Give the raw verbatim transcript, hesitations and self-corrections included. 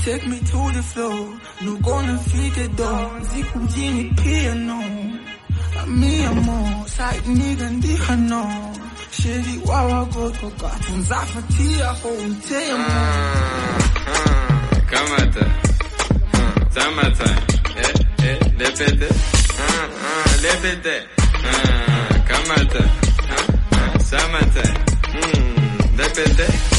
take me to the floor. No gonna feed the door. Ziku mjini piano. Mi amor, side nigga ndi hano. Sheri wawa goto katunza fatia hote amor. Kamata. Samata. Eh, eh, lepete. Ah, ah, lepete. Ah, kamata. Ah, ah, samata. Hmm, lepete.